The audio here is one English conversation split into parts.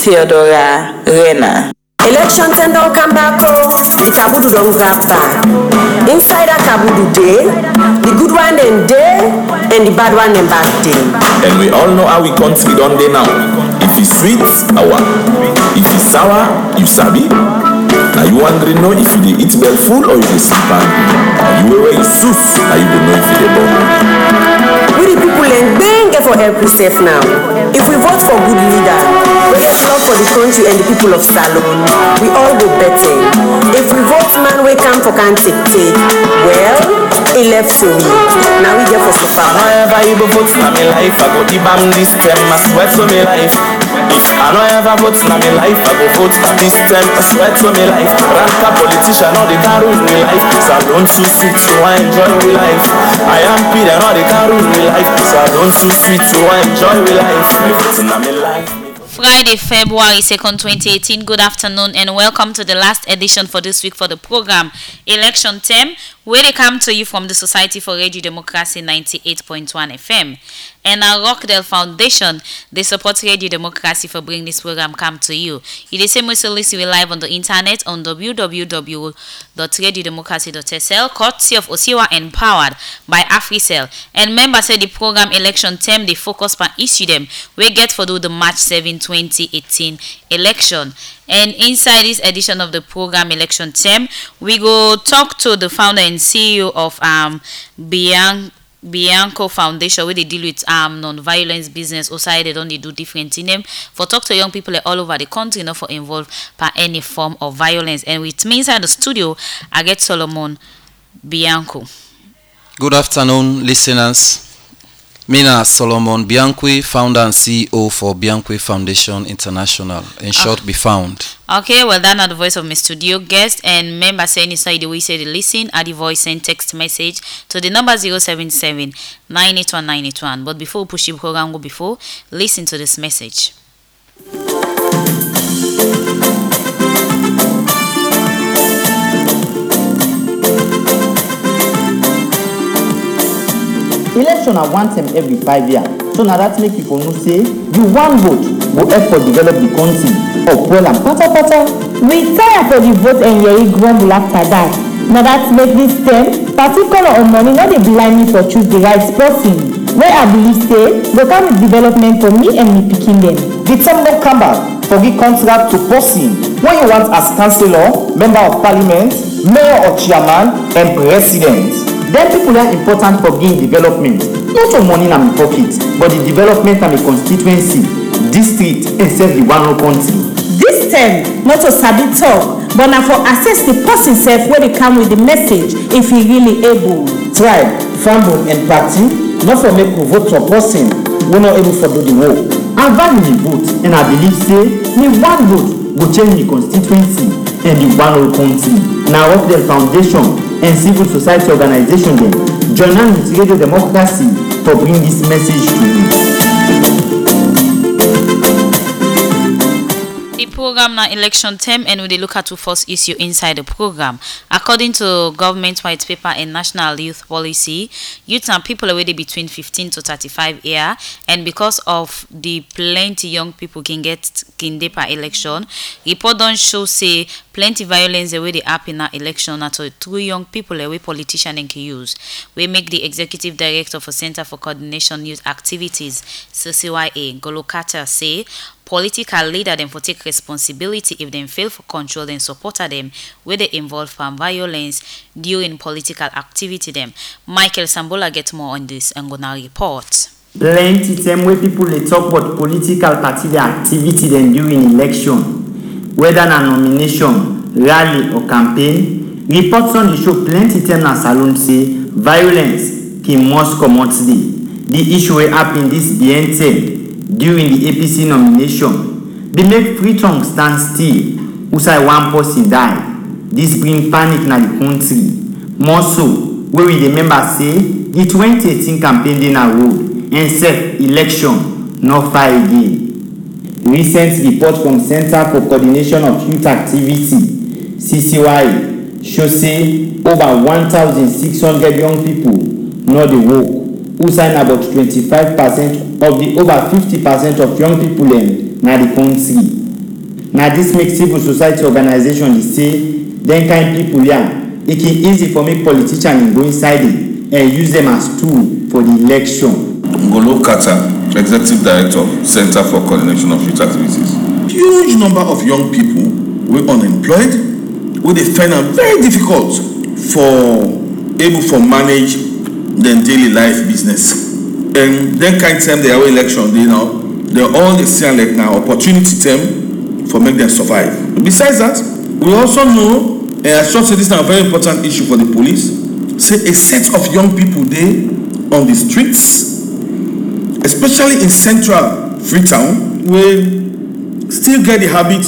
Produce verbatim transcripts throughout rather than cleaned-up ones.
Theodora Rena. Election ten don come back oh, the Kabudu don grab back. Inside that Kabudu day, the good one dem day and the bad one dem back day. And we all know how we country don dey now. If it's sweet, awa. If it's sour, you sabi. Now you wondering know if you dey eat well full or you dey sleep hungry. Now you wear your suit, now you go know if you dey born. We the people and bang for help yourself now. If we vote for good leader, we get love for the country and the people of Salone, we all go better. If we vote man we come for can take take, well, he left for me. Now we get for suffer. I don't ever even vote in my life, I go deep on this term, I swear to my life. I don't ever vote in my life, I go vote for this term, I swear to my life. Ranka politician, all they can ruin my life. Salone too sweet, so I enjoy my life. I am Peter, all they can ruin my life. Salone too sweet, so I enjoy my life. I vote in my life. Friday, February second, twenty eighteen. Good afternoon and welcome to the last edition for this week for the program Election Term, where they come to you from the Society for Radio Democracy ninety-eight point one F M. And our Rockdale Foundation, they support Radio Democracy for bringing this program come to you. You the same way to listen live on the internet on w w w dot radio democracy dot s l, courtesy of Osiwa Empowered by AfriCell. And members say the program Election Term, they focus on issue them. We get for do the March seventh, twenty eighteen election. And inside this edition of the program Election Term, we go talk to the founder and C E O of um Bian Bianco Foundation, where they deal with um non-violence business. Also, they don't they do different in them for talk to young people all over the country, not for involved by any form of violence. And with me inside the studio, I get Solomon Bianco. Good afternoon, listeners. Mina Solomon Bianqui, founder and C E O for Bianqui Foundation International. In short, okay. Be found. Okay, well, that's not the voice of my studio guest. And member saying inside the way say the listen at the voice and text message to the number zero seven seven nine eight one nine eight one. But before we push the program go before, listen to this message. Election are one time every five years, so now that make people know say you one vote will help for develop the country or well and pata pata. We tire for the vote and ye grumble after that. Now that make this term particular on money not dey blind me for choose the right person. Where I believe say go come with development for me and me picking them. The term don't come back for give contract to person when you want as councillor, member of parliament, mayor or chairman, and president. Then people are important for gain development. Not your money in my pocket, but the development of a constituency, district, and serve the one country. This term, not to sabi talk, but now for assess the person self where they come with the message if he really able. Tribe, family, and party, not for make you vote for person who not able for do the work. I value the vote, and I believe say me one vote will change the constituency and the one whole country. Now Rockdale Foundation and civil society organization them join hand with Radio Democracy for bring this message to you. The program now election term, and we look at the first issue inside the program. According to government white paper and national youth policy, youth and people already between fifteen to thirty-five years, and because of the plenty young people can get can dey per election, report don't show say plenty violence the way they happen in that election at two young people the way politician can use. We make the executive director for Center for Coordination Youth Activities, C C Y A, Golokata, say political leader them for take responsibility if they fail for control then supporter them where they involve from violence during political activity them. Michael Sambola get more on this and gonna report. Plenty time where people they talk about political party their activity then during election, whether na nomination, rally or campaign. Reports on the show plenty time na Salone say violence can must come out today. The issue will happen this B N T during the A P C nomination. They make three tongues stand still. Who say one person die. This bring panic na the country. More so, where we remember say the twenty eighteen campaign dey na road and set election not far again. Recent report from Center for Coordination of Youth Activity C C Y A show say over one thousand six hundred young people know the work. Who sign about twenty-five percent of the over fifty percent of young people in the country. Now this makes civil society organization dey say dem kind people here. It is easy for make politicians go inside it and use them as tool for the election. Ngolo Kata, Executive Director, Center for Coordination of Youth Activities. Huge number of young people were unemployed, where they find it very difficult for able to manage their daily life business. And then kind of time they are election, they now they all they see like now opportunity time for make them survive. Besides that, we also know, and I should say this is a very important issue for the police, say a set of young people there on the streets, especially in central Freetown, where still get the habit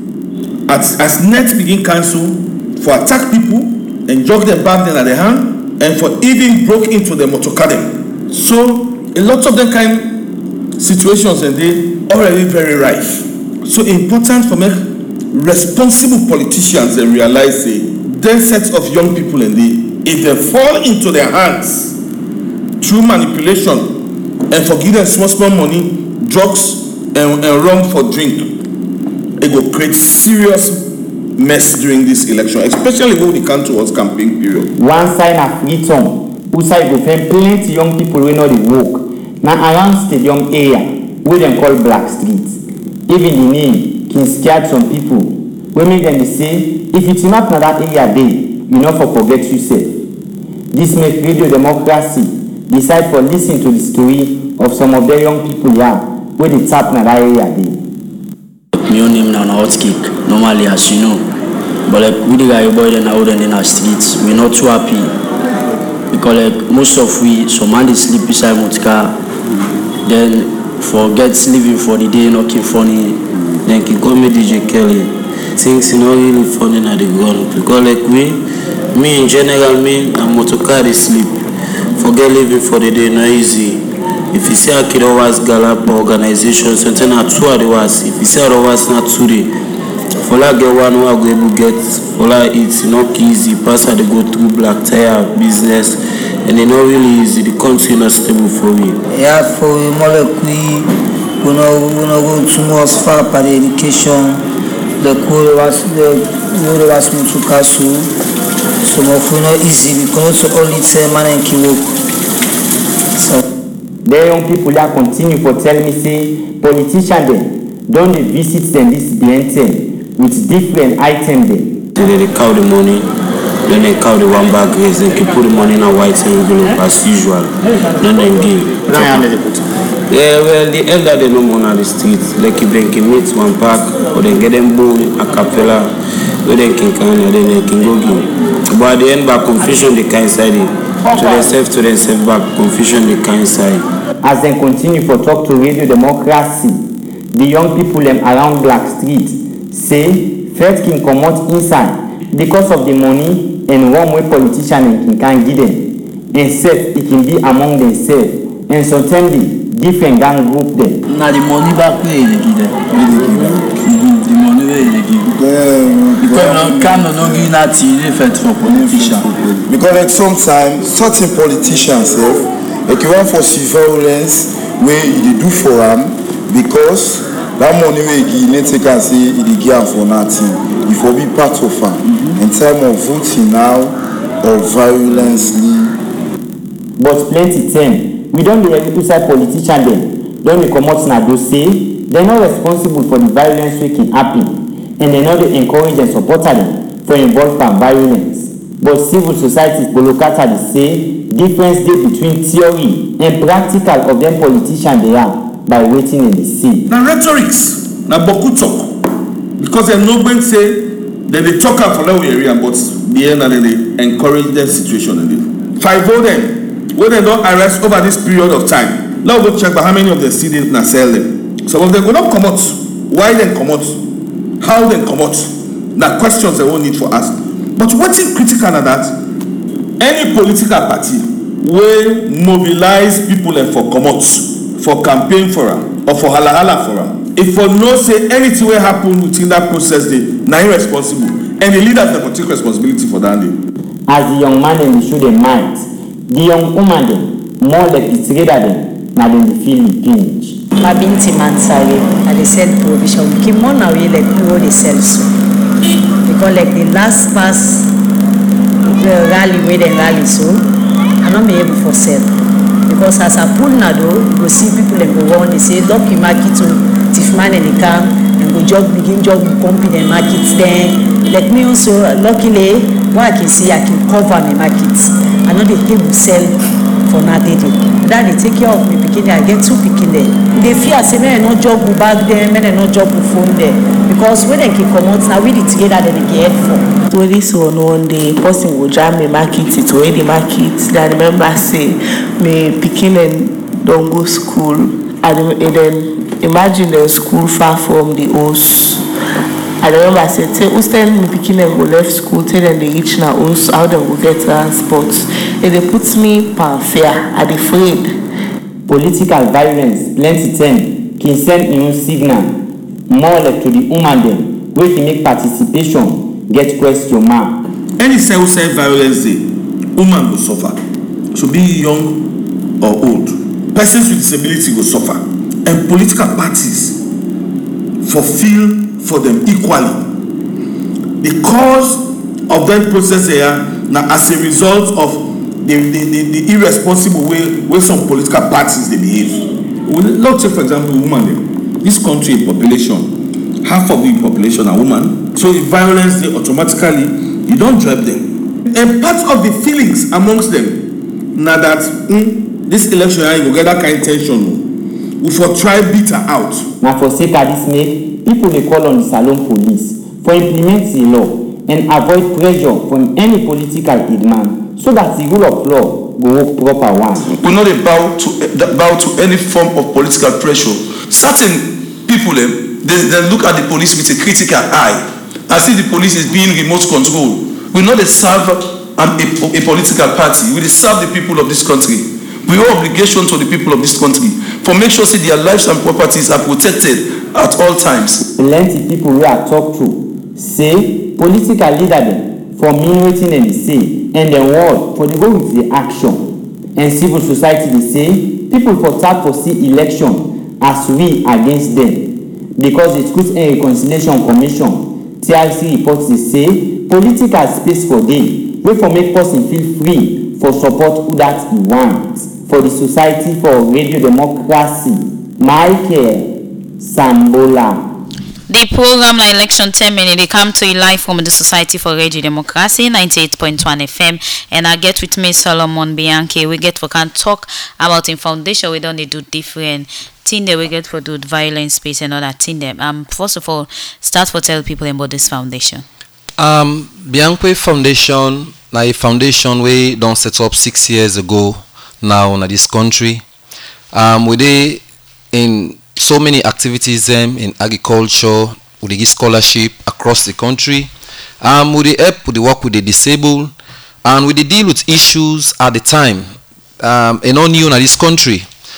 as, as net begin cancel for attack people and jog them back then at the hand and for even broke into the motor car them. So a lot of them kind situations and they already very rife. So important for make responsible politicians and realize say their set of young people and they if they fall into their hands through manipulation and for give them small small money, drugs and, and rum for drink, it will create serious mess during this election, especially when we come towards campaign period. One sign of freedom, who side go find plenty young people wey know the work. Now around stadium area, where they call Black Street, even the name can scare some people. We make them say, if it's not in that area day, you know for forget yourself. This make Radio Democracy decide for listen to the story of some of their young people here, where they tap in that area day. My name now hot kick, normally as you know. But like we the guy boy then out in our streets, we're not too happy. Because like most of we some man they sleep beside motor, then forget living for the day, not keep funny. Then he call me D J Kelly. Things not really funny na the gun. Because like we, me in general, me and motor car they sleep. Forget living for the day, not easy. If you see a kid always gallop organization, something at two hours. If you see otherwise not today, for like get one who are able to get, for like it's not easy. Pass how they go through black tire business, and they not really easy. The country not stable for me. Yeah, for we more like we, we know we know go too much far for the education. The cool was the cool was me to castle. So more for not easy because only ten man and keep work. So. The young people here continue for tell me say politicians them don't they visit them this blending with different items them. They they count the money, then they count the one bag raise, they keep put the money in a white envelope as usual. Then they give. Yeah, well the elder they no money on the streets. They keep them can meet one pack or they get them boom a cappella, where they can can and then they can go give. But at the end back confusion they can inside it. To themselves, to themselves back, confusion they can inside. As they continue for talk to Radio Democracy, the young people them around Black Street say first can come out inside because of the money and one way politicians can give them. And said it can be among themselves and sometimes the different gang group them. Now the money back where they give them. Where they give them. Mm-hmm. The money where they give. Yeah, because now can no give that effect for politicians. Because like sometimes certain politicians eh, like you want for civil violence where they do for them because that money where you need to take say it give for nothing. It will be part of them. Mm-hmm. In time of voting now or violently. But plenty time we don't be able to say politicians them don't they come out now do say they're not responsible for the violence that can happen and they know they encourage and support them for involved in violence. But civil society Bolokata they say difference day between theory and practical of them politicians they are by waiting in the sea. Now rhetorics, now boku talk, because they no going say that they talk out for that area, but the end and they encourage them situation and they five of them when they don't arrest over this period of time. Now we go check by how many of them see them now sell them. Some of them will not come out. Why then come out? How then come out? Now questions they won't need for ask. But what's critical at that? Any political party will mobilize people and for come out, for campaign for them, or for halahala for them. If for no say anything will happen within that process, they now irresponsible. And the leaders will take responsibility for that day. As the young man them show them mind, the young woman them more like it's rather than now then they feel the pinch. Mabinti Mansari, and they sell provision. Kimona we like people they sell so. Because like the last pass the rally where they rally so, I not be able for sell. Because as a pool now though, you go see people and go on, they say lucky market to Tifman and the car and go job begin job company and markets then. Let me also luckily what I can see I can cover my markets. I know they people sell for nothing. That they take care of me picking there. I get two picking there. They fear say men no job go back there, men no job go phone there. Because when they can come out now we it together then they get for. So this one one day person will jam me market it where the market. I remember say me picking and don't go school. And then imagine the school far from the house. I remember I said, tell us tell me picking them go left school, tell them they reach now house, how them go get transport. And they put me per fare, I'm afraid. Political violence, plenty time, can send immune signal, more like to the woman them, where can make participation get question mark. Any self-self violence day, woman will suffer. Should be young or old. Persons with disability will suffer. And political parties fulfill for them equally. The cause of that process here now as a result of the, the, the, the irresponsible way where some political parties they behave. Well, let's take for example women. This country population, half of the population are women. So if violence they automatically you don't drive them. And part of the feelings amongst them now that mm, this election you will get that kind of tension. We for try beat her out. Now for sake of this make people they call on the Salon police for implement the law and avoid pressure from any political hitman so that the rule of law go work proper one. We not bow to bow to any form of political pressure. Certain people them they, they look at the police with a critical eye as if the police is being remote control. We not serve um, a, a political party. We serve the people of this country. We owe obligation to the people of this country for make sure say their lives and properties are protected at all times. Plenty people we are talk to say political leader them for mean waiting and they say and the word for the go with the action. And civil society they say people for tap for see election as we against them because the Truth and Reconciliation Commission T R C reports they say political space for them wey for make person feel free for support who that he wants. For the Society for Radio Democracy, Michael Sambola. The program na election ten minutes they come to you live from the Society for Radio Democracy ninety-eight point one F M and I get with me Solomon Bianchi. We get for can talk about in foundation we don't do different thing that we get for do violence space and all that thing them. Um first of all start for tell people about this foundation. Um Bianchi Foundation na a foundation we don't set up six years ago. Now in this country, um, we dey in so many activities um, in agriculture, we dey give scholarship across the country. Um, we dey help, we dey work with the disabled, and we dey deal with issues at the time. Um, and not new in this country.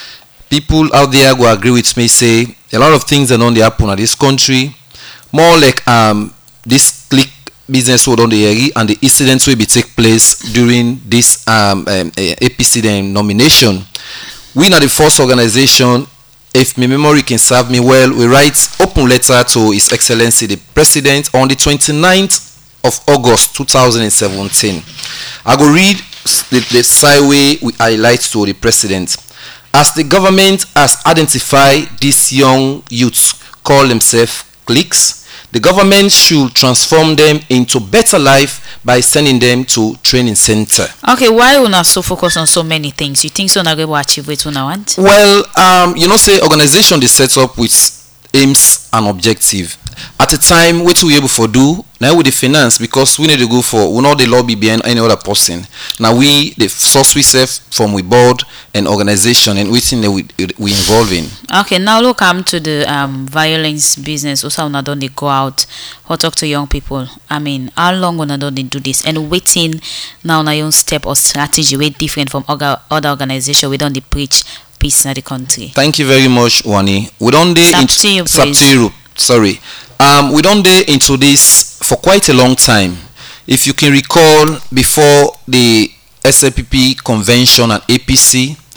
People out there go agree with me say a lot of things that don't happen in this country. More like um this clique business will on the area and the incidents will be take place during this um, um, A P C nomination. We are the first organization, if my memory can serve me well, we write open letter to His Excellency the President on the twenty-ninth of August two thousand seventeen. I go read the, the side way we highlight to the President. As the government has identified these young youths call themselves cliques, the government should transform them into better life by sending them to training center. Okay, why we not so focused on so many things? You think so not going to achieve what we want? Well, um, you know, say organization is set up with aims and objective. At a time, what we able for do now with the finance because we need to go for we not the lobby behind any other person. Now we the source we serve from we board and organization and within that we we involve in. Okay, now look come to the um violence business. Also, not don't they go out or talk to young people. I mean, how long gonna don't they do this and waiting now na your step or strategy way different from other other organization. We don't they preach peace in the country. Thank you very much, Wani. We don't they into Saptiru. Sorry. Um, we don't day into this for quite a long time. If you can recall, before the S L P P convention and A P C,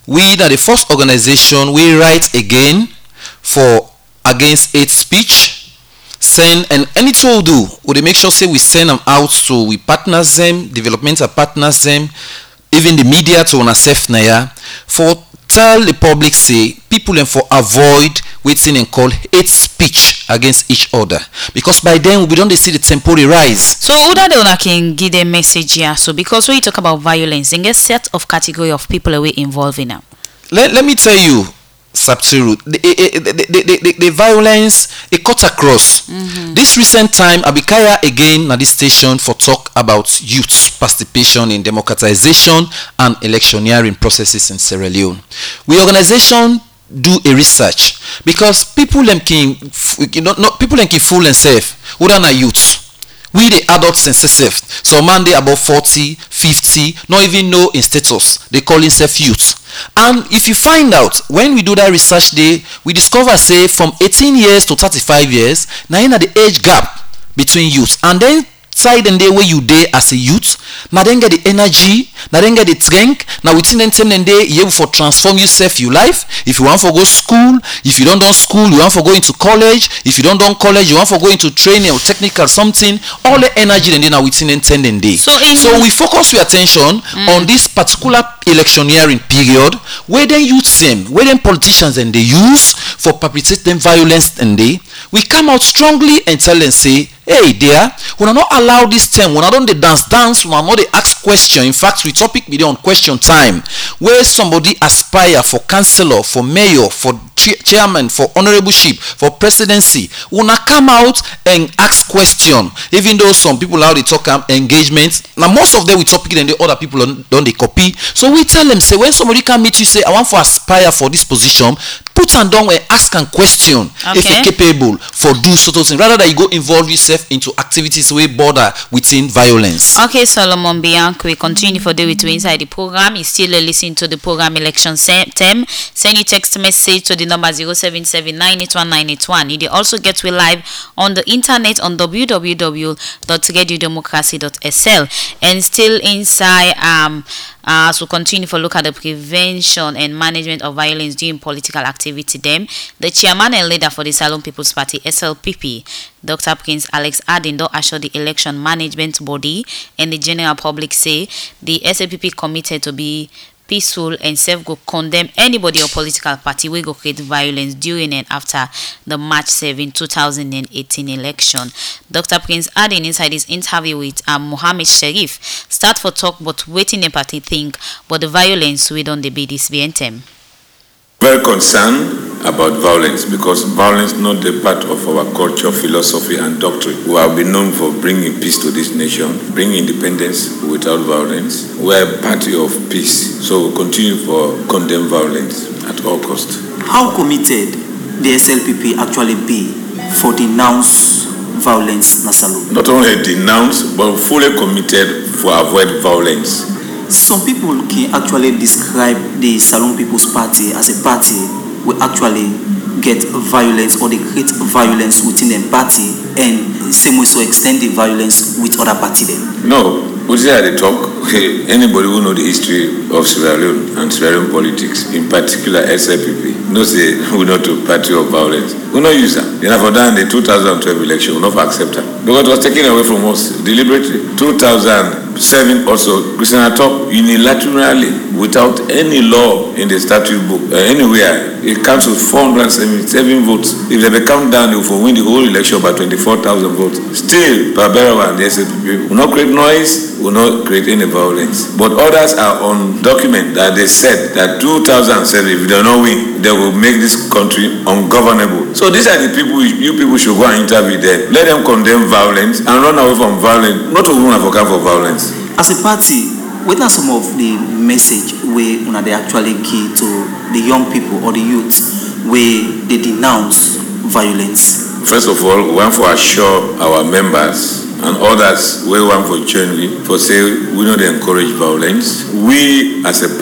we are the first organization we write again for against hate speech, send, and anything we do, we make sure say we send them out to we partners them, developmental partners them, even the media to on self naya, for tell the public say people and for avoid waiting and call hate speech against each other, because by then we don't see the temporary rise. So Uda de una can give a message here. So because when you talk about violence, then get set of category of people away involved in now. Let, let me tell you, Saptiru, the, the, the, the, the, the violence it cut across. Mm-hmm. This recent time, Abikaya again at this station for talk about youth participation in democratization and electioneering processes in Sierra Leone. We organization do a research because people them can you know not people them can fool themselves. We are not youths. We the adults and self. So man they about forty, fifty, not even know in status. They call themselves youth. And if you find out when we do that research day, we discover say from eighteen years to thirty-five years, now in the age gap between youth. And then side and day where you day as a youth, now then get the energy, now then get the strength, now within them ten and day you able for transform yourself your life. If you want to go school, if you don't do school, you want to go into college, if you don't do college, you want to go into training or technical something, all the energy and then now within them ten and day. So, so we focus your attention mm. on this particular electioneering period where then youth them, where then politicians and they use for perpetrating violence and they we come out strongly and tell them say, hey dear, we are not allow this term, we are not the dance dance, we are not the ask question. In fact, we topic video on question time where somebody aspire for councillor, for mayor, for chairman, for honorable-ship, for presidency, we not come out and ask question. Even though some people now they talk um, engagement, now most of them we topic and the other people don't, don't they copy. So we tell them say when somebody come meet you say I want to aspire for this position, put and down and ask and question okay. if you're capable for do certain things rather than you go involve yourself into activities where border within violence. Okay, Solomon Bianco, we continue for the with inside the program. You still listening to the program election term. Send your text message to the number zero seven seven nine eight one nine eight one. You also get we live on the internet on w w w dot radio democracy dot s l. And still inside um Uh, so continue for look at the prevention and management of violence during political activity. Them, the chairman and leader for the Salone People's Party (S L P P), Doctor Prince Alex Adin, don't assure the election management body and the general public say the S L P P committed to be peaceful and self go condemn anybody or political party will go create violence during and after the March seventh two thousand eighteen election. Doctor Prince Adin inside his interview with um, Mohammed Sharif start for talk but waiting the party think but the violence we don't debate this V N T M. Very concerned about violence because violence is not the part of our culture, philosophy and doctrine. We have been known for bringing peace to this nation, bringing independence without violence. We are a party of peace, so we continue for condemn violence at all costs. How committed the S L P P actually be for denounce violence in Salone? Not only denounce, but fully committed for avoid violence. Some people can actually describe the Salone People's Party as a party will actually get violence or they create violence within the party and same way so extend the violence with other party then. No, we say at the talk, okay, anybody who know the history of Sierra Leone and Sierra Leone politics, in particular S L P P, knows say we not a party of violence. We not use that. Then after that, in the two thousand twelve election, we not accept that. Because it was taken away from us deliberately. two thousand seven also, Christian Atop unilaterally, without any law in the statute book, uh, anywhere, it counts with four hundred seventy-seven votes. If they count down, they will win the whole election by twenty-four thousand votes. Still, Barbera and the S L P P will not create noise, will not create any violence. But others are on document that they said that two thousand seven, if they do not win, they will make this country ungovernable. So these are the people you people should go and interview them. Let them condemn violence and run away from violence, not to run advocate for violence. As a party, what are some of the message where you know, they actually give to the young people or the youth where they denounce violence? First of all, we want to assure our members and others we want for join we for say we don't encourage violence. We as a party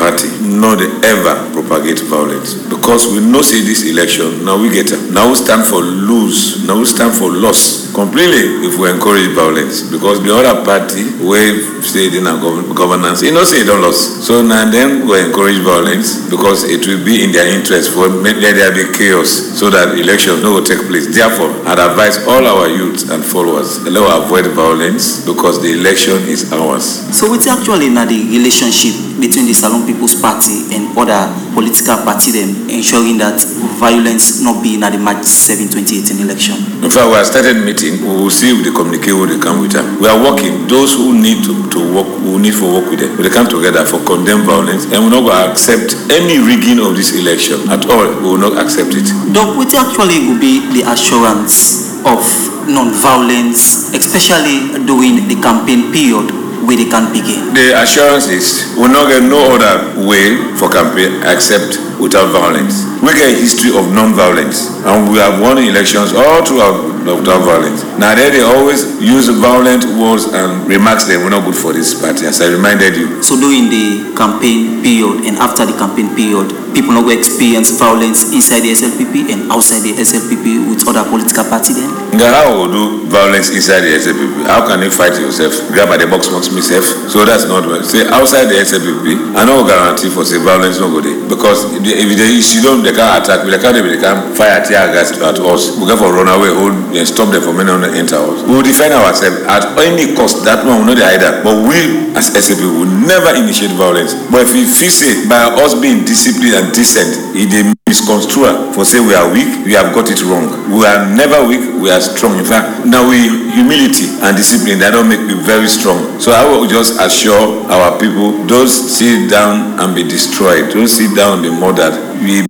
not ever propagate violence, because we know say this election now we get it. Now we stand for lose, now we stand for loss completely if we encourage violence, because the other party wey stayed in our gov- governance, you know say they don't lose. So now then we encourage violence because it will be in their interest for let there be chaos so that elections no will take place. Therefore, I'd advise all our youth and followers let us avoid violence because the election is ours. So what's actually now the relationship between the Salone People's Party and other political party them ensuring that violence not be in the March seventh, twenty eighteen election? In fact, we have started meeting. We will see if they communicate with they come with them. We are working. Those who need to, to work, who need for work with them, we come together for condemn violence, and we're not going to accept any rigging of this election at all. We will not accept it. Doc, what actually will be the assurance of non-violence, especially during the campaign period where they can begin? The assurance is we will not get no other way for campaign except without violence. We get a history of non-violence, and we have won elections all throughout without violence. Now they, they always use violent words and remarks that were not good for this party, as I reminded you. So during the campaign period and after the campaign period, people not going to experience violence inside the S L P P and outside the S L P P with other political party then? Now how will do violence inside the S L P P? How can you fight yourself? Grab at the box box myself? So that's not well. Say outside the S L P P, I no guarantee for say violence no go there, because if they, if they you don't they can't attack, they can't they can't fire tear gas at us. We go for run away, hold and stop them from many on the enter us. We will defend ourselves at any cost. That one will not either. But we as S L P P will never initiate violence. But if we feel say by us being disciplined and decent, if they misconstrue for say we are weak, we have got it wrong. We are never weak, we are strong. In fact, now we humility and discipline that don't make me very strong. So I will just assure our people, those sit down and be destroyed, don't sit down and be murdered. We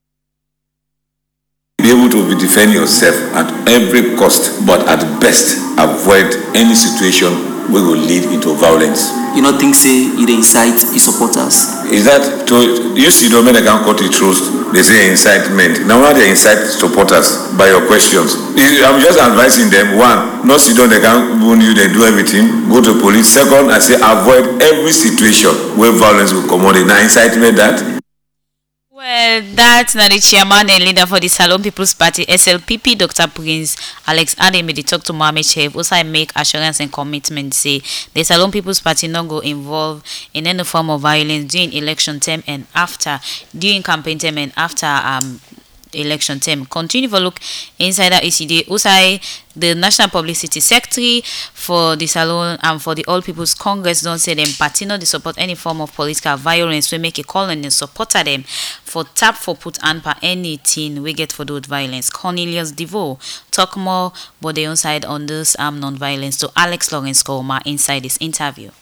be able to defend yourself at every cost, but at best avoid any situation where will lead into violence. You don't think say you incite your supporters? Is that to you see the men that can cut the truth? They say incitement. Now why they incite supporters by your questions? I'm just advising them, one, not sit down, they can't wound you, they do everything, go to police. Second, I say avoid every situation where violence will come on. Now incitement that. Well, that's not the chairman and leader for the Salone People's Party, S L P P, Doctor Prince Alex Ademi. They talk to Mohammed Sheriff. Also, I make assurance and commitment. Say the Salone People's Party not go involve in any form of violence during election term and after, during campaign term and after um election term. Continue for look inside the E C D. Usai, the National Publicity Secretary for the Salone and for the All People's Congress don't say them party no they support any form of political violence. We make a call and supporter them for tap for put and per anything we get for those violence. Cornelius DeVoe talk more but they on side on this um non-violence to Alex Lawrence Koma inside this interview.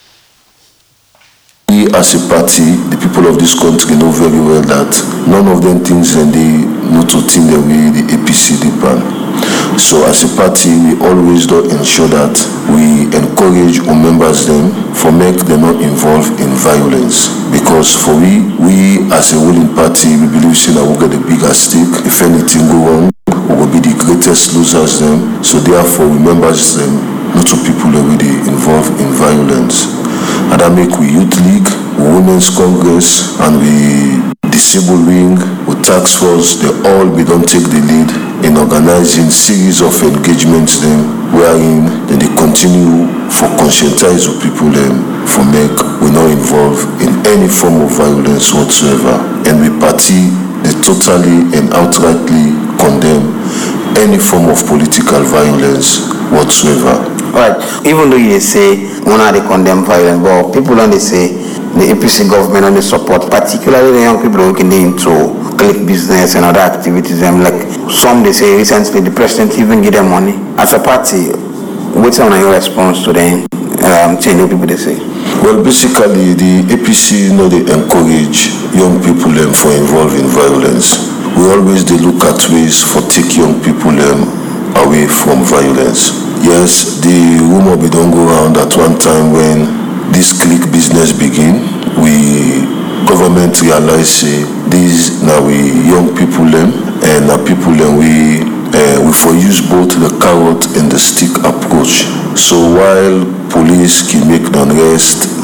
We as a party, the people of this country know very well that none of them thinks and they know to think the way the A P C D plan. So as a party, we always do ensure that we encourage our members them for make them not involved in violence. Because for we, we as a ruling party, we believe say that we get the bigger stake. If anything go wrong, we will be the greatest losers them. So therefore, we members them not to people that we involved in violence. And that make we Youth League, Women's Congress, and we Disabled Wing, with Task Force, they all be don't take the lead in organizing series of engagements them, wherein then they continue for conscientize of people them for make we not involved in any form of violence whatsoever. And we party they totally and outrightly condemn any form of political violence whatsoever. Right. Even though you say one are they condemn violence, but people only say the A P C government only support, particularly the young people looking into click business and other activities. And like some they say recently the president even give them money. As a party, what's on your response to them? Um, change people they say. Well, basically the A P C you know they encourage young people them for involved in violence. We always they look at ways for take young people them away from violence. Yes, the rumor we don't go around at one time when this click business begin, we government realize say these now we young people them and now people them we uh, we for use both the carrot and the stick approach. So while police can make the unrest,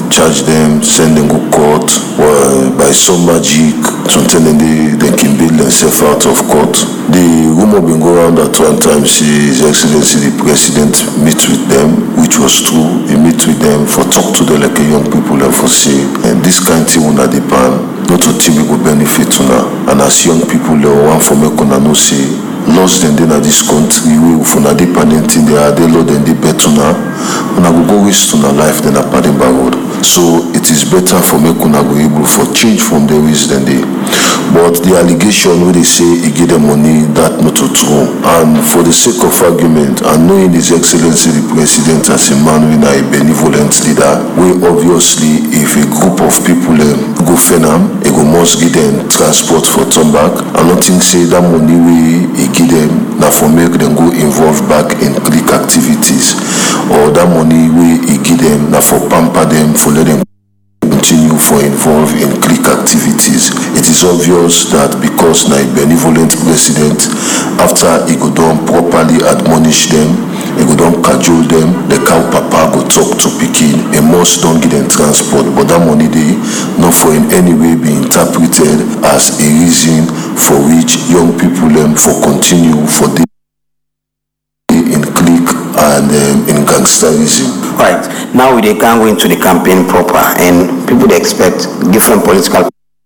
charge them, send them go court, or by some magic, sometimes they, they can bail themselves out of court. The rumor been go around that one time, see His Excellency the President meet with them, which was true. He meet with them for talk to them like a young people and for say, and this kind of thing will not depend, not to team will benefit una. And as young people, they want for me kuna no say, lost them then at this country, we will for na dependent in the other load and the bet una, and I will go waste una life than a padding road. So it is better for me kuna go able for change from the ways than they. But the allegation where they say he give them money, that not true. And for the sake of argument, and knowing His Excellency the President as a man with a benevolent leader, we obviously, if a group of people um, go fenam, he go must give them transport for turn back. I don't think say that money we he give them now for make them go involved back in click activities, or that money we he give them now for pamper them, for let them continue for involved in click activities. It is obvious that because na a benevolent president, after he go down properly admonish them, he go down cajole them, the cow papa go talk to pikin, he must don't give them transport, but that money they not for in any way be interpreted as a reason for which young people them for continue for the in click and um, in gangsterism. Right. Now we can go into the campaign proper, and people they expect different political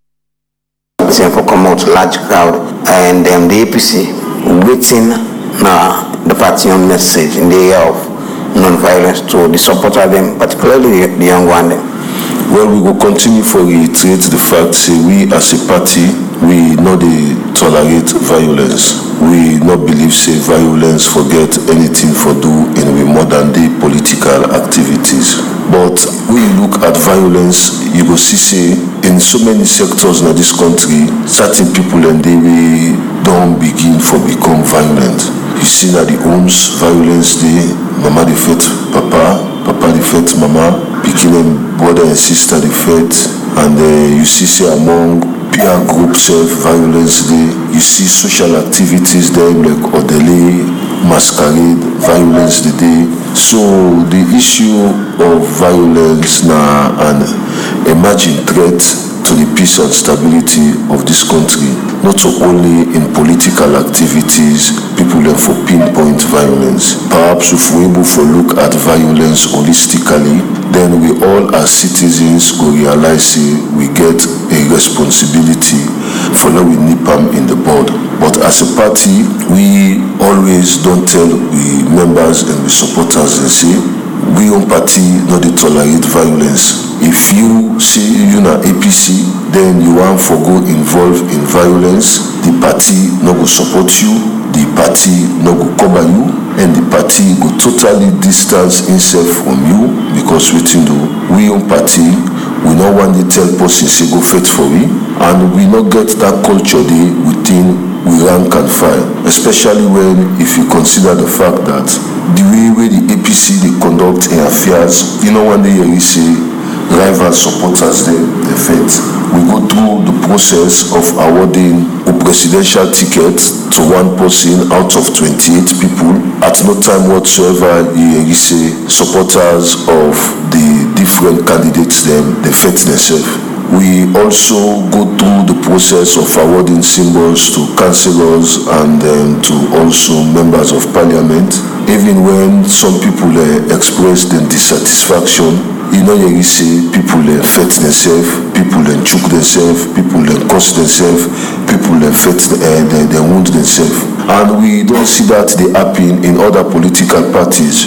parties for come out large crowd, and um, the A P C waiting now the party on message in the area of non-violence to the supporter them, particularly the, the young one them. Well, we will continue for reiterate the fact, say we as a party, we not they tolerate violence. We not believe say violence forget anything for do in we modern day political activities. But we look at violence, you go see say in so many sectors in this country, certain people and they we don't begin for become violent. You see that the homes violence day, mama the fet papa, papa the fet mama, picking them brother and sister the fet, and uh, you see say among peer group self violence day, you see social activities there like orderly, masquerade, violence the day. So the issue of violence now an emerging threat to the peace and stability of this country, not so only in political activities, people learn for pinpoint violence. Perhaps if we able to look at violence holistically, then we all as citizens will realize eh, we get a responsibility for now we nip them in the bud. But as a party, we always don't tell we members and we supporters and say, we on party not they tolerate violence. If you say you na A P C, then you want for go involved in violence, the party no go support you, the party no go cover you, and the party go totally distance himself from you because we think do we on party we not want to tell person say go fight for we, and we not get that culture day within we rank and file, especially when if you consider the fact that the way where the A P C they conduct in affairs, you know one day you say rival supporters they they fight. We go through the process of awarding a presidential ticket to one person out of twenty-eight people. At no time whatsoever you, you say supporters of the different candidates them they fight themselves. We also go through the process of awarding symbols to councillors and um, to also members of parliament. Even when some people uh, express their dissatisfaction, you know you say people uh, fight themselves, people uh, choke themselves, people uh, curse themselves, people uh, fight uh, they, they wound themselves. And we don't see that they happen in other political parties.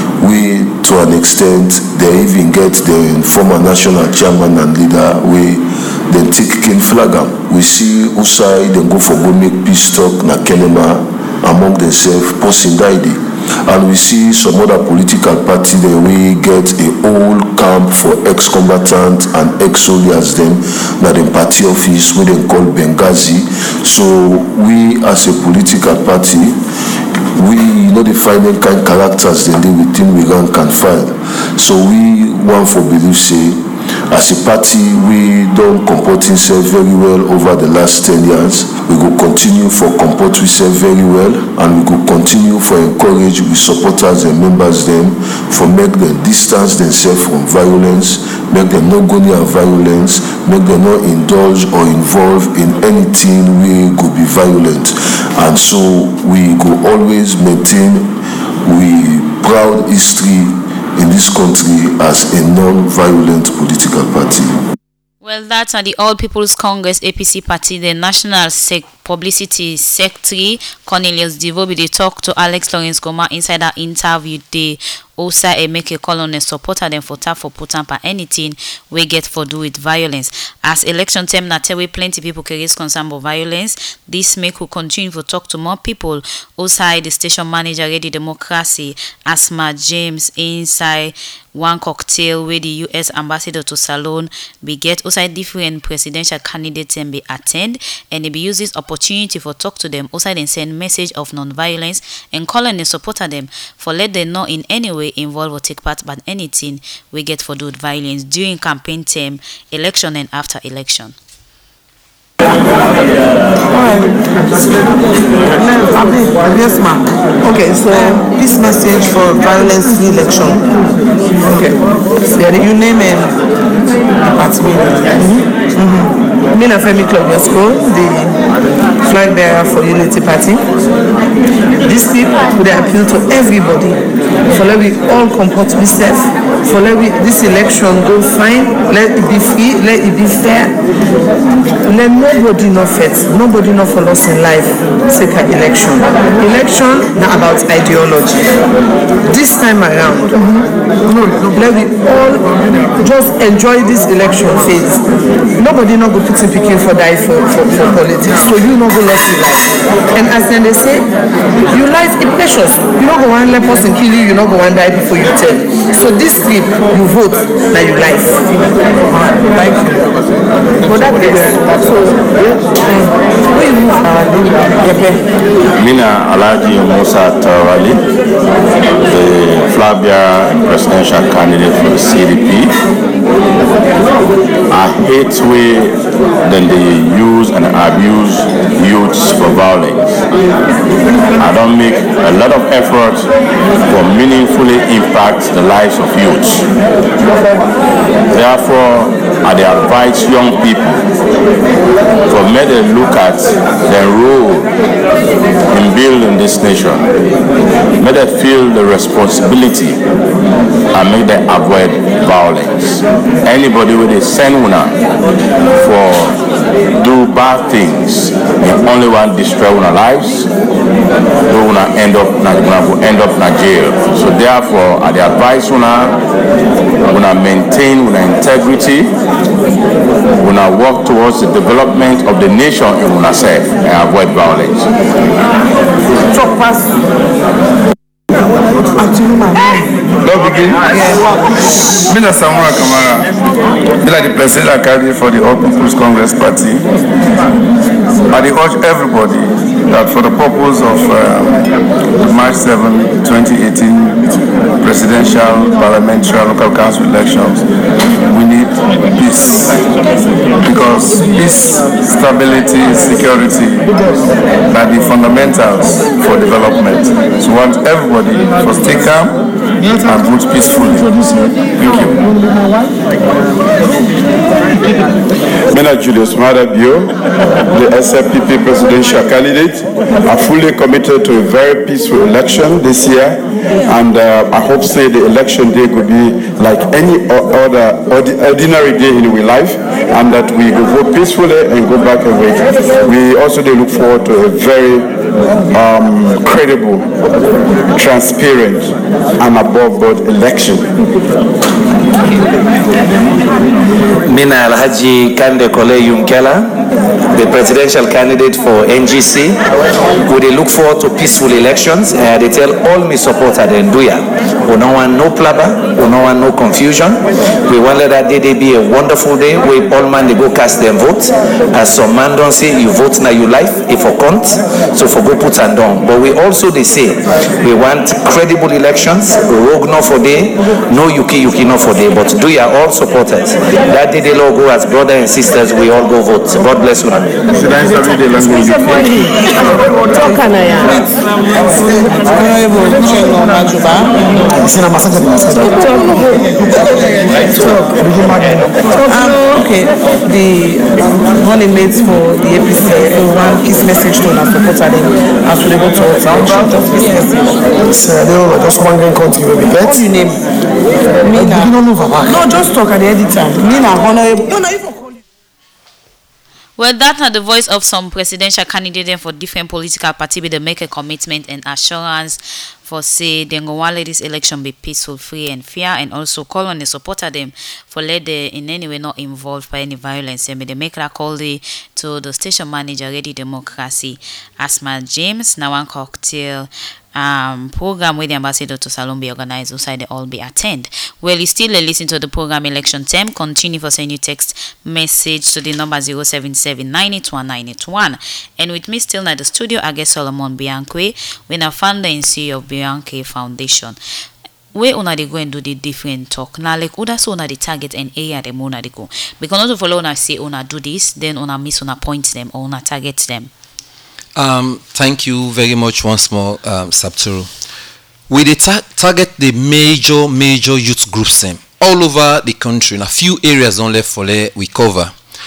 We, to an extent, they even get the former national chairman and leader, we then take Ken Flagam. We see Usai, then go for go make peace talk, na Kenema, among themselves, posting Daidi. And we see some other political party, they we get a whole camp for ex-combatant and ex-soldiers, them, na the party office, we then call Benghazi. So we, as a political party, we know the final kind of characters then they within we rank and file. So we want for believe say As a party, we don't comport ourselves very well over the last ten years. We will continue for comport ourselves very well, and we will continue for encourage we supporters and members them for make them distance themselves from violence, make them not go near violence, make them not indulge or involve in anything we could be violent. And so we go always maintain we proud history in this country as a non-violent political party. Well, that's at the All People's Congress A P C party. The National Sec- Publicity Secretary Cornelius Divobi, they talk to Alex Lawrence Goma inside that interview. They also uh, make a call on a supporter them for tap for put up anything we get for do with violence. As election time na tell we plenty people can raise concern about violence. This make we continue to talk to more people outside the station manager Ready Democracy, Asma James inside one cocktail where the U S ambassador to Salone be get outside different presidential candidates and be attend, and they be use this opportunity for talk to them outside and send message of non-violence and calling the supporter them for let them know in any way involve or take part but anything we get for do with violence during campaign time, election and after election. Yes, ma'am. Okay, so this message for violence-free election. Okay. Yeah, you name it. That's me. Mm-hmm. Me and Femi Claudia School, the flag bearer for Unity Party. These people would appeal to everybody. So let we all comport ourselves. For let we this election go fine. Let it be free. Let it be fair. Let nobody not fit. Nobody not for loss in life. Take an election. Election not about ideology. This time around, mm-hmm. let we all just enjoy this election phase. Nobody not go put in picking for die for, for, for politics. So you not go lost your life. And as then they say, your life is precious. You not go one let person kill you. You not go one die before you tell. So this trip you vote now your life. Thank you. But that is so. Mina Alaji Musa Tawali, the flag bearer and presidential candidate for the C D P. I hate way then they use and abuse youths for violence. I don't make a lot of effort for meaningfully impact the lives of youths. Therefore, I advise young people for me to look at their role in building this nation. May they feel the responsibility and make them avoid violence. Anybody with a send una for do bad things, they only want to destroy our lives, we will end up will end up in jail. So therefore, I advise una, una maintain una integrity, una work towards the development of the nation in una self and avoid violence. No begin. Mina Samura Kamara, Bila the presidential candidate for the All People's Congress Party. I urge everybody that for the purpose of uh, March seventh, twenty eighteen presidential, parliamentary, local council elections, we need peace. Because peace, stability, security are the fundamentals for development. So I want everybody to stay calm and vote peacefully. Thank you. Mena Julius Madabio, the S L P P presidential candidate, are fully committed to a very peaceful election this year, and uh, I hope say the election day could be like any other ordinary day in our life, and that we go vote peacefully and go back and wait. We also do look forward to a very um, credible, transparent, and above board election. Mina Alhaji Kande Kole Yumkela, the presidential candidate for N G C. We dey look forward to peaceful elections. Uh, they tell all my supporters in Duya, we don't want no plabber, we don't want no confusion. We want let that day they be a wonderful day where all man they go cast their vote. As some man don't say you vote now you life if for count, so for go put and down. But we also they say we want credible elections. Rogue not for day, no Yuki Yuki not for day. But Duya all supporters. That day they all go as brother and sisters. We all go vote. God bless you. Should I interview the language? Um, okay, the running mates for the A P C, so one kiss message to our supporter them as we go to our just one green country will be bet. What's your name? Mina. No, just talk at the editor. Mina, honorable. No, no, even. Well, that are the voice of some presidential candidates for different political parties, but they make a commitment and assurance for say they go want let this election be peaceful, free and fair, and also call on the supporter them for let they in any way not involved by any violence. And they make that call the, to the station manager, Ready Democracy, Asma James, now one cocktail um program where the ambassador to Salon be organized outside they all be attend. Well, you still listen to the program Election Time. Continue for send you text message to the number zero seven seven nine eight one nine eight one. And with me still at the studio, I guess Solomon Bianque, when I founder and C E O of Bianque Foundation. Where una they go and do the different talk now, like who that's una the target and area them una they go, because not to follow una say una do this, then una miss una point them or una target them. Um, thank you very much once more, um, Sabturu. We dey ta target the major, major youth groups um, all over the country. In a few areas only for le we cover.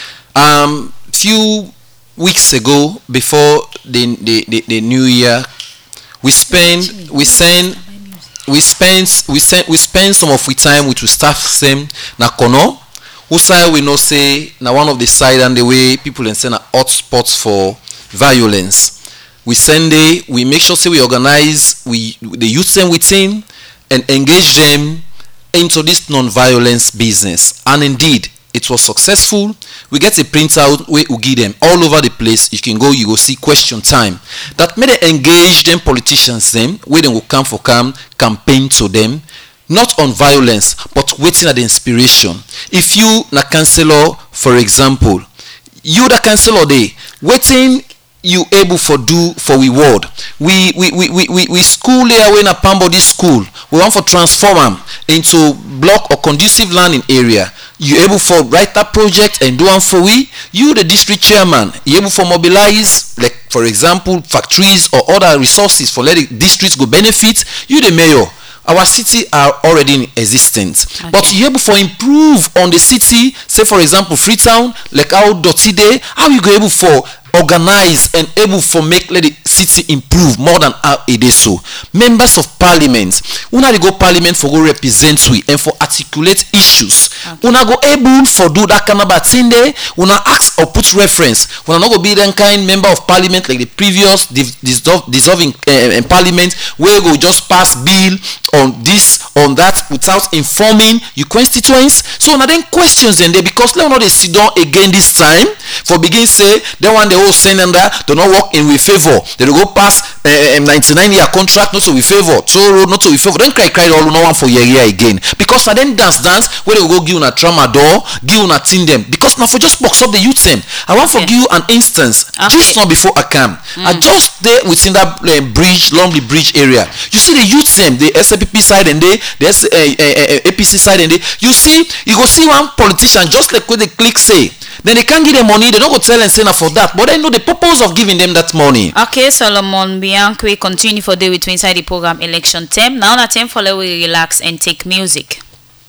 Um, few weeks ago, before the the, the, the new year, we spend we send we spend we send we spend some of we time with the staff same na Kono. Usai we know say na one of the side and the way people and send a hot spots for violence. We send day, we make sure say we organize we the youth them within and engage them into this non-violence business. And indeed, it was successful. We get a printout where we give them all over the place. You can go, you go see question time. That made they engage them politicians them where they will come for come campaign to them. Not on violence, but waiting at the inspiration. If you na councillor, for example, you the councillor day waiting you able for do for we ward. We we we we we, we school here when a Pambody school. We want for transform them into block or conducive learning area. You able for write that project and do one for we. You the district chairman. You able for mobilize like for example factories or other resources for let the districts go benefit. You the mayor. Our city are already in existence, okay. But you able for improve on the city. Say for example, Freetown, like how Dotty Day, how you go able for organize and able for make let the city improve more than how it is so. Members of parliament, una they go parliament for go represent we and for articulate issues. Okay. Una go able for do that kind of thing there. Una ask or put reference. Una not go be that kind member of parliament like the previous dissolving uh, parliament where go just pass bill on this on that without informing your constituents. So now then questions then there because let not they sit down again this time for begin say they want the whole send under do not work in we favor. They go pass uh, ninety-nine year contract not so we favor. So not so we favor. Don't cry cry all no one for year year again because I then dance dance where they go give una tramadol, give una tin them because now for just box up the youth them. I want okay. for give you an instance okay. just not before I come. Mm. I just there within that uh, bridge, Lonely Bridge area. You see the youth them, the S L P P side and they, the uh, uh, uh, A P C side and they. You see, you go see one politician just like what they click say. Then they can't give them money. They don't go tell and say for that, but they know the purpose of giving them that money. Okay, Solomon Bianque, continue for day with inside the program Election Time. Now that time for let we relax and take music.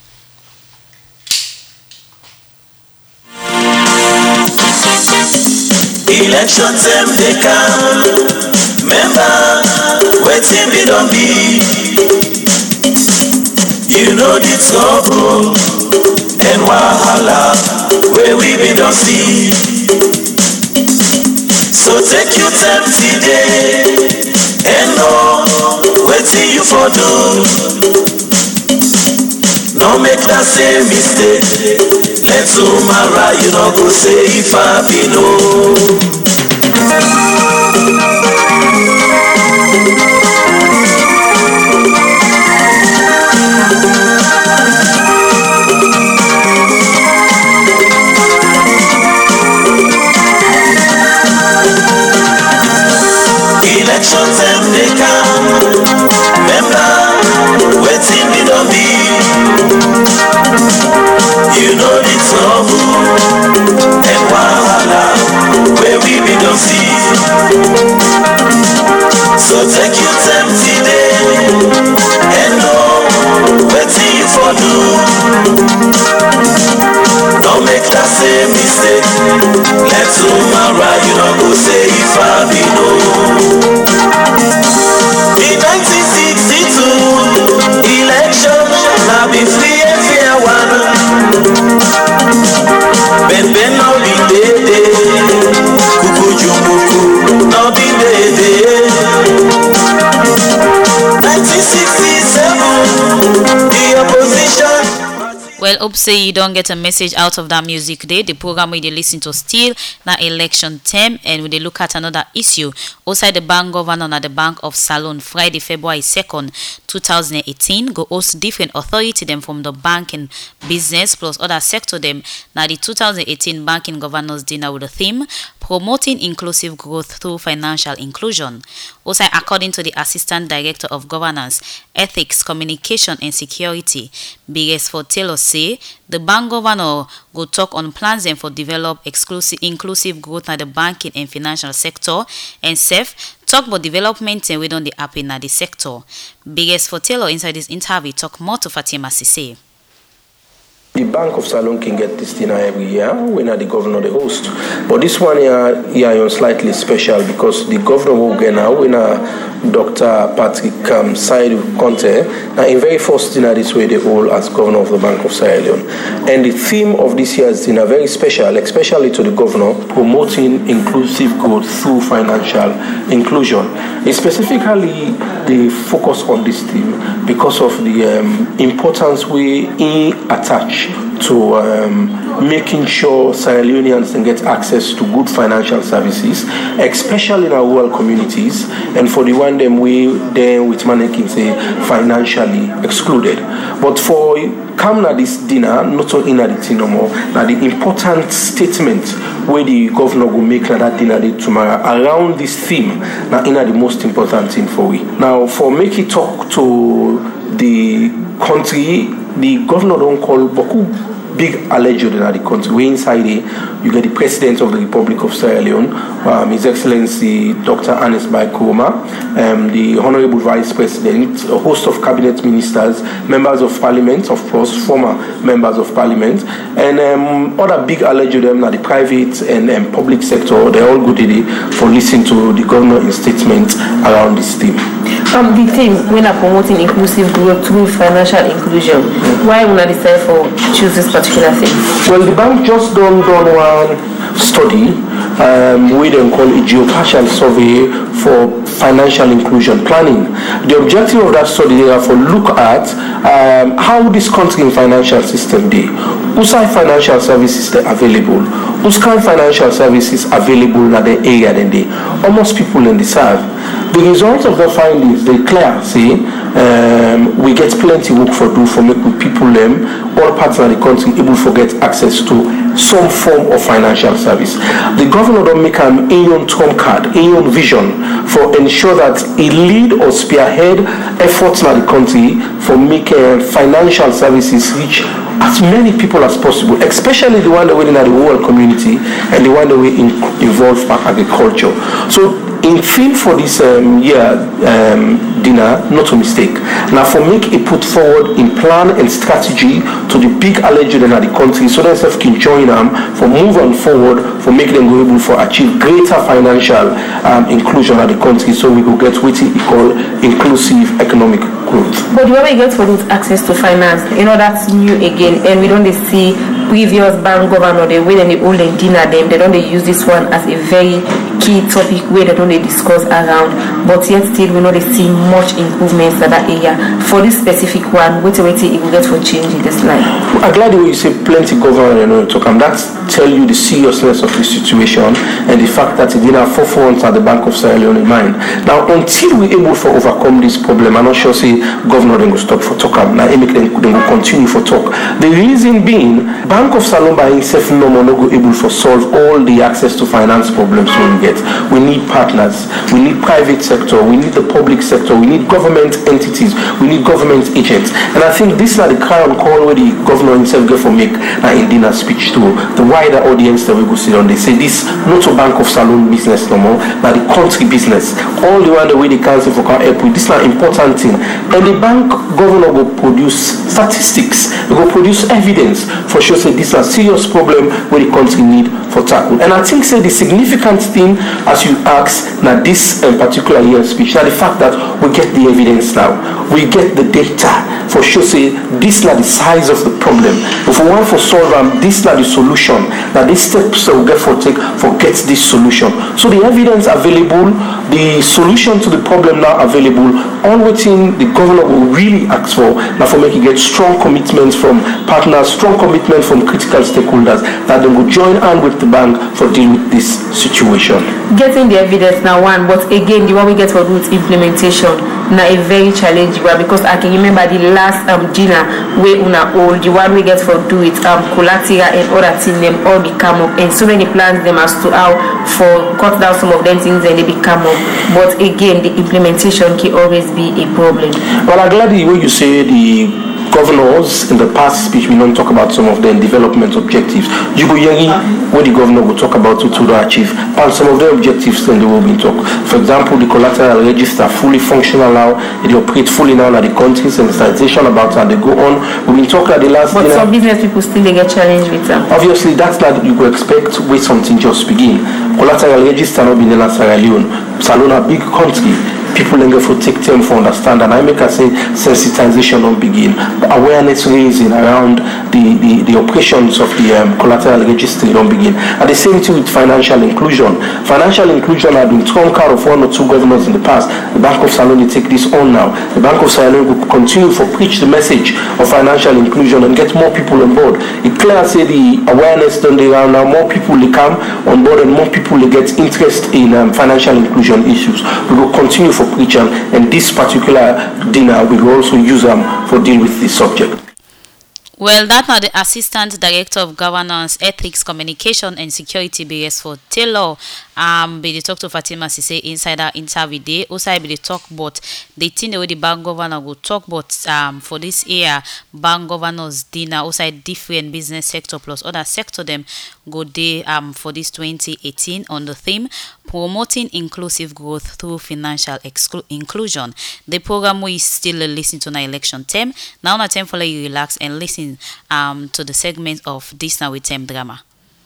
Election time they come. Remember, waiting we don't be. You know the trouble and wahala where we be don't see. So take your time today and know waiting you for do. No make that same mistake Let's Umara, you know go say if I be no. Elections them they come. Remember, waiting me don't be. You know the trouble and wahala where we be don't see. So take your time today and know waiting you for do. Don't make that same mistake. Let's Umara, you know go say if I be no. In nineteen sixty-two, election now be free and fair one. Ben Ben now be dede, kuku jumuku now be dede. nineteen sixty-seven, the opposition. Well, hope say you don't get a message out of that music day. The program we they listen to still na election term, and we they look at another issue. Outside the bank governor at the Bank of Salon Friday, February second, two thousand eighteen, go host different authority them from the banking business plus other sector them. Now the two thousand eighteen banking governors dinner with the theme promoting inclusive growth through financial inclusion. Also, according to the Assistant Director of Governance, Ethics, Communication and Security, Biresford Taylor say the bank governor go talk on plans them for develop exclusive inclusive growth at the banking and financial sector, and safe talk about development and we don't the happen at the sector. Biresford Taylor inside this interview talk more to Fatima Sise. The Bank of Salon can get this dinner every year when the governor the host. But this one here, here is slightly special because the governor will get now when Doctor Patrick um, Saidu Conte, now in very first dinner this way they all as governor of the Bank of Sierra Leone. And the theme of this year's dinner very special, especially to the governor, promoting inclusive growth through financial inclusion. It's specifically the focus on this theme because of the um, importance we in attach to um, making sure Sierra Leoneans can get access to good financial services, especially in our rural communities, and for the one them we there with mannequins say financially excluded. But for come na this dinner, not so in the no more. Now the important statement where the governor will make na that dinner day tomorrow around this theme. Now in the most important thing for we. Now for make it talk to the country, the governor don't call Boku big alleged in the country. We inside it, you get the President of the Republic of Sierra Leone, um, His Excellency Doctor Ernest Bai Koroma, um, the Honorable Vice President, a host of cabinet ministers, members of Parliament, of course, former members of Parliament, and um, other big alleged them na the private and um, public sector. They all go today for listening to the governor's statement around this theme. Um, the theme when are promoting inclusive growth through financial inclusion. Why would I decide for choose this particular thing? Well, the bank just done done one study um, we then call a geospatial survey for financial inclusion planning. The objective of that study is for look at um, how this country in financial system day, whose financial services are available, whose kind of financial services available in the area then they almost people in the serve. The results of the findings they clear see um, we get plenty work for do for make people them all parts of the country able to get access to some form of financial service. The governor don't make an Aeon Tom card, Aeon vision for ensure that he lead or spearhead efforts in the country for making financial services reach as many people as possible, especially the one that we're in the rural community and the one that we in, involve in agriculture. So in theme for this um, year um, dinner, not a mistake. Now for make a put forward in plan and strategy to the big alleged in the country so that they can join them for move on forward for make them go able for achieve greater financial um, inclusion of the country so we will get what we call inclusive economic growth. But the way we get for this access to finance, you know that's new again, and we don't see previous bank governor the way they hold the dinner them, they don't they use this one as a very key topic where they don't they discuss around, but yet still we know they see much improvements in that area. For this specific one, wait wait it will get for change in this line. I'm glad the way you say plenty government you know talk, and that's tell you the seriousness of the situation and the fact that it didn't have forefront at the Bank of Sierra Leone in mind. Now, until we're able to overcome this problem, I'm not sure say governor then go stop for talk. Now, then will continue for talk. The reason being, Bank of Sierra Leone by itself no more no go able to solve all the access to finance problems we get. We need partners. We need private sector. We need the public sector. We need government entities. We need government agents. And I think this is like the crown call where the governor himself get for make uh, in dinner speech to the wider audience that we go sit on. They say this not a Bank of Sierra Leone business no more, but the country business. All the one the way the council for can help with this is an important thing. And the bank governor will produce statistics. They will produce evidence for sure say this is a serious problem where the country need for tackle. And I think say the significant thing as you ask now this um, particular year speech, now the fact that we get the evidence now, we get the data for sure say this is the size of the problem. If we want to solve um, this is the solution, that these steps that we get for take for get this solution. So the evidence available, the solution to the problem now available, all within the governor will really ask for now for making get strong commitments from partners, strong commitment from critical stakeholders that they will join hand with the bank for deal with this situation. Getting the evidence now one, but again the one we get for root implementation now a very challenging one, because I can remember the last um dinner where una old the one we get for do it um collateral and other things them all become up, and so many plans them as to how for cut down some of them things and they become up, but again the implementation can always be a problem. Well, I'm glad the way you say the governors in the past speech we don't talk about some of their development objectives. You go hearing what the governor will talk about to, to achieve, and some of their objectives then they will be talk. For example, the collateral register fully functional now, it operates fully now at the country, sensitization about how they go on. We've been talking at the last But dinner. some business people still they get challenged with them. Obviously that's not you could expect with something just begin. Collateral register not being in Sierra Leone. Salon a big country. People then go for take time for understand, and I make I say sensitization don't begin. The awareness raising around the, the, the operations of the um, collateral registry don't begin. At the same time with financial inclusion. Financial inclusion had been thrown out of one or two governors in the past. The Bank of Sierra Leone take this on now. The Bank of Sierra Leone will continue to preach the message of financial inclusion and get more people on board. It clear say the awareness done around now, more people they come on board and more people they get interest in um, financial inclusion issues. We will continue for preach them, and this particular dinner we will also use them um, for deal with this subject. Well, that now the Assistant Director of Governance, Ethics, Communication and Security B S for Taylor. Um, be the talk to Fatima Sise inside our interview day. Also, I be the talk but the thing the way the bank governor will talk but um for this year bank governors dinner also different business sector plus other sector them go day um for this twenty eighteen on the theme promoting inclusive growth through financial exclu- inclusion. The program we still listen to na election term. Now na time for you relax and listen um to the segment of this now with Tem Drama.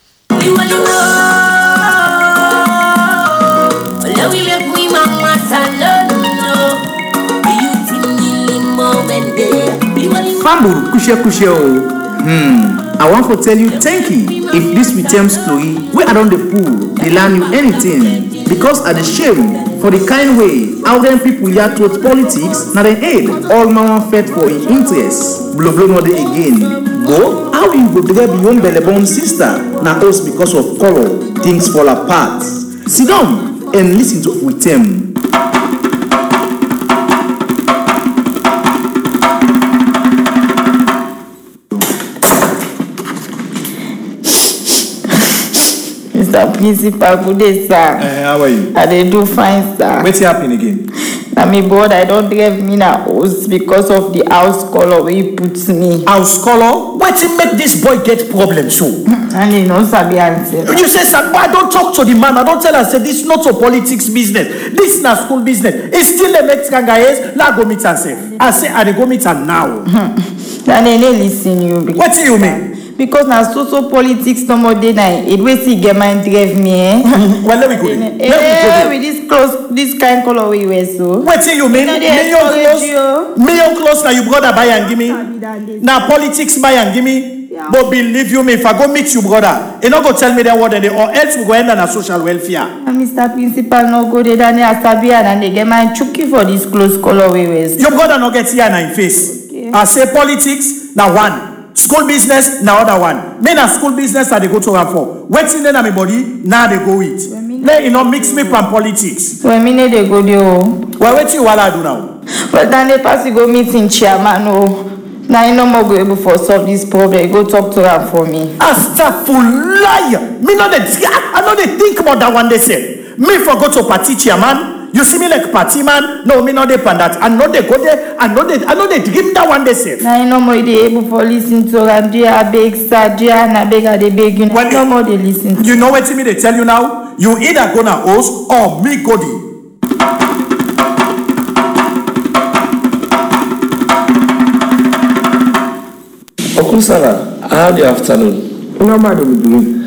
Famburu kushe kushe o. Hmm. I want to tell you thank you if this return story where I don't the pool they learn you anything, because at the shame for the kind way how them people yet towards politics now they aid all man fed for in interest blow blow not again go how you go drive your own belly born sister now us because of color things fall apart. Sit down and listen to with them. Mister Principal, good day, sir. Uh, how are you? I dey do fine, sir. What's happening again? Na me board I don't drive me na house because of the house color where you put me. House color? Why did make this boy get problems so? And he knows sabi answer. You say, sir, I don't talk to the man. I don't tell her, say, this is not a politics business. This is not school business. It's still a Mexican guy. Let go meet herself. I say, I go meet her now. Na they listen you. What do you mean? Because na so so politics no more day night. It way see get mind drive me, eh? Well, let me go. Let me eh, go. With this clothes, this kind color we wear so. What do you mean? Million clothes. Million clothes now you brother buy and give me. Now politics buy and give me. But believe you me, if I go meet you, brother, you not go tell me that word and or else we go end on a social welfare. Mister Principal, no go there than Astabia and they get my chucky for this close color ways. Your brother no get here in face. Okay. I say politics, now one. School business, now other one. Men and school business that they go to her for. What's in my body, now they go it. Let you know mix me from politics. When me they go there. Well, what you wanna do now? But then they pass to go meeting chairman. Oh. Now you no more go able to solve this problem. Go talk to her for me. Astaghfirullah. Me not they, I know they think about that one they say. Me forgot to party chairman. You see me like party man. No, me not they pan that. I know they go there. I know they, I know they dream that one they say. Now you no more they able to listen to her. Dear, I beg, sir. Dear, I beg, I beg. You know, no more they listen to. You know what me they tell you now? You either gonna host or me go the. Uncle Sarah, how the afternoon? No matter what you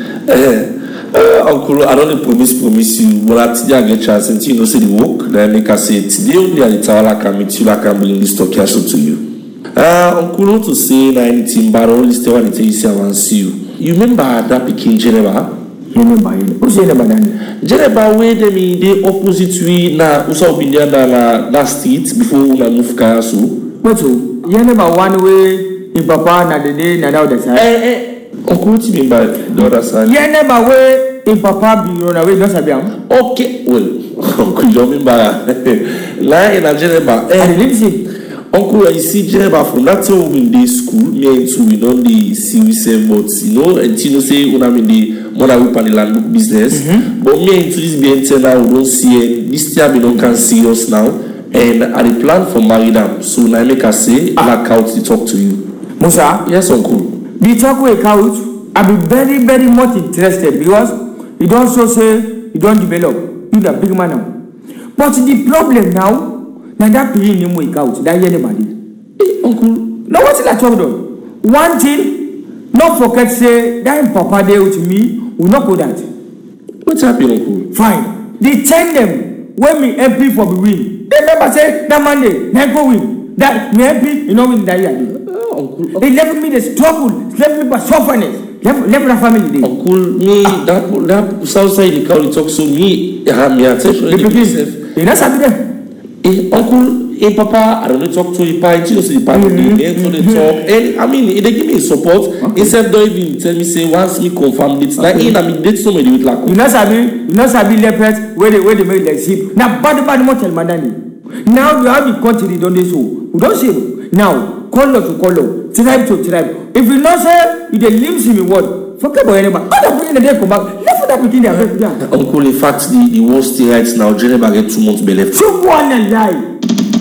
uh, Uncle, I don't promise promise you, but I think I get chance until you know say the work. Then make I say today only at the tower I can meet you, I can bring this talk cash to you. Uh, Uncle, not to say na anything, but only stay one until you see I want see you. You remember that Pekin Geneva? Remember him? Who's Geneva then? Geneva where them in the opposite way na Usa Obinia na na street before una move kaya so. What so? Geneva one way. In Papa na the day na the other side. Eh eh. Uncle, what you mean by the other side? Yeah, never way in Papa be run away. Don't say am. Okay, well, Uncle, you mean by lie in a Geneva. Eh, listen. Uncle, you see Geneva from that time in the school. Me and two we don't the see we say, but you know, and you know say when I'm in the mother we pan the land business. Mm-hmm. But me and two this be now we don't see this year we don't can see us now. And I dey plan for marry them. So now I make her say ah. I count to talk to you. Musa? Yes, Uncle. The talk with couch, I be very, very much interested because you don't so say you don't develop. You the big man now. But the problem now, now that paying him with couch, that anybody. Hey, Uncle. Now what's that talk done? One thing, not forget say that Papa there with me will not go that. What's happening, Uncle? Fine. They tell them when me M P for the win. They never say that Monday, never win. That me M P, you know win that year. Uncle, they left me the struggle, left me by suffering, left, left the family. Day. Uncle, me ah. that that Southside the cow talk so me, I me attention. The people, you know something. Eh, Uncle, eh, Papa, I don't talk to the parents. You know, see the parents, they to the talk. And I mean, they give me support. Okay. Instead, don't even tell me say once me confirm it. Like, okay. I mean, date so many with like. You know, sabi, you know, sabi leopards where they where they make like sheep. Now, bad bad motel madani. Now you have the country don't they so? We don't see. Now, color to color, tribe to tribe. If you not say, you dey live in word, forget about anybody. Other people in the day come back, left for that between their best. Uncle, in fact, the, the worst thing right now, Geneva get two months belly. So go on and lie.